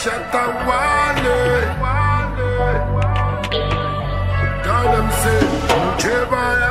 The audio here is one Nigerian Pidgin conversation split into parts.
Shatta Wale. Tell them say, Jebaya.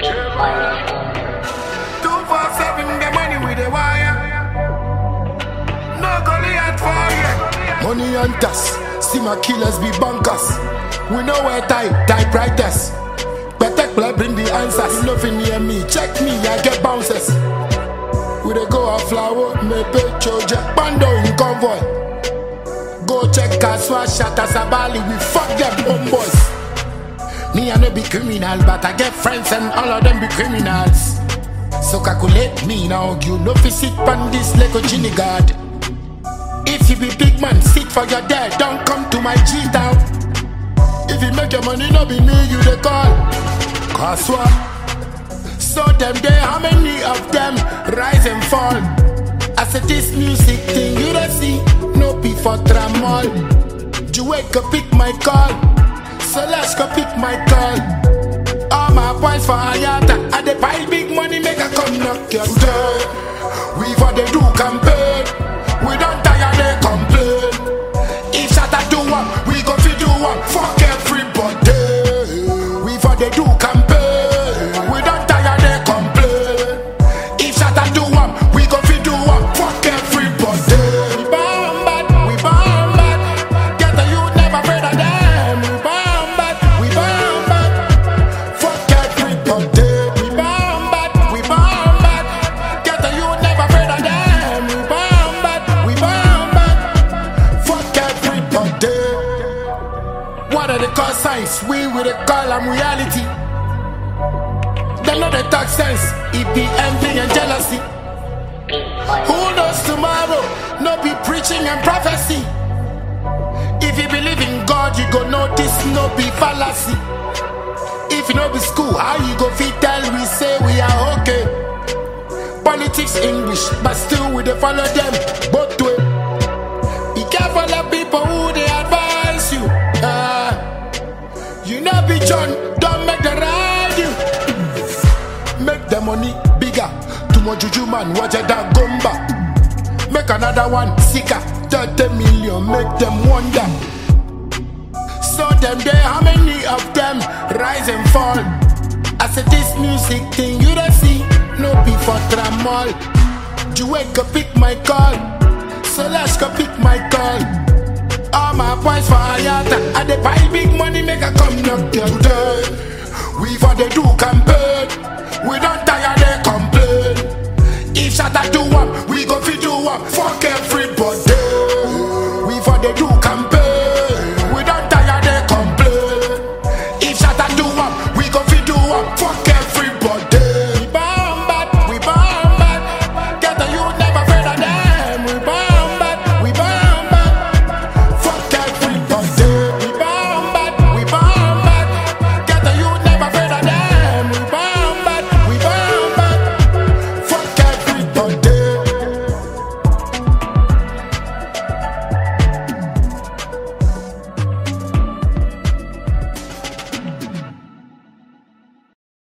247, the money with the wire. No Goliath for you. Money hunters, see my killers be bunkers. We know where typewriters. Betek blood bring the answers. Nothing near me, check me, I get bounces. We dey go a flower, me pay choja, bando in convoy. Go check Kaswa, Shatta Sabali, we fuck them homeboys. Me I no be criminal, but I get friends and all of them be criminals. So calculate me now, you know fi sit pan this like a genie guard. If you be big man, sit for your dad, don't come to my G-town. If you make your money, no be me, you dey call Kaswa. So them there, how many of them rise and fall? I said this music thing, you don't see, no be for tramol. Juwake go pick my call, so let's go pick my call. All my boys for Ayata, and they buy big money, make a come knock your door. We for the do campaign, we don't tire they complain. If Shatta do one, we go fi do one, fuck everybody. We for the do campaign, we don't tire they complain. If Shatta do one, we go fi do one, fuck everybody. We bomb bad, get the youth never afraid of them. We bomb bad, fuck everybody. We bomb bad, get the youth never afraid of them. We bomb bad, fuck everybody. What are the call signs? We will call them reality. They know they talk sense, it be envy and jealousy. Who knows tomorrow? No be preaching and prophecy. If you believe in God, you go know this no be fallacy. If you know be school, how you go fit tell we say we are okay? Politics English, but still we dey follow them both way. Be careful of people who they advise you. You know be John, don't make the ride you. Make the money bigger. Too much juju man, watch it that gumba. Make another one sicker. 30 million, make them wonder. So them there, how many of them rise and fall? I said this music thing, you don't see, no be for tramol. Juwake go pick my call, so let's go pick my call. All my boys for Ayata, and they buy big money, make a come knock your door. We for the do campaign, we don't tire they complain. If Shatta do one, we go fi do one, fuck everything.